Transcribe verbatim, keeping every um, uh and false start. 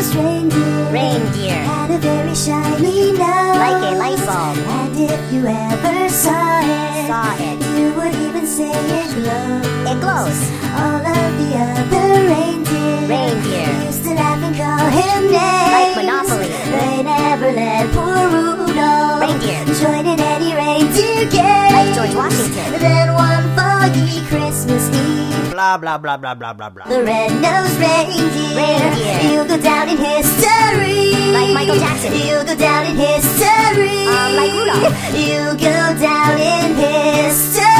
red-nosed reindeer, Reindeer. had a very shiny nose, Like a light bulb. and if you ever saw it, Saw it. you would even say it glows. It glows. All of the other reindeer, Reindeer. used to laugh and call him names, Like Monopoly. They never let poor Rudolph Reindeer. join in any reindeer game. Like George Washington. Then one foggy Christmas Eve, Blah, blah, blah, blah, blah, blah, blah. the red-nosed reindeer, Reindeer. you'll go down in history. Like Michael Jackson. You'll go down in history. Um, like Rudolph. You'll go down in history.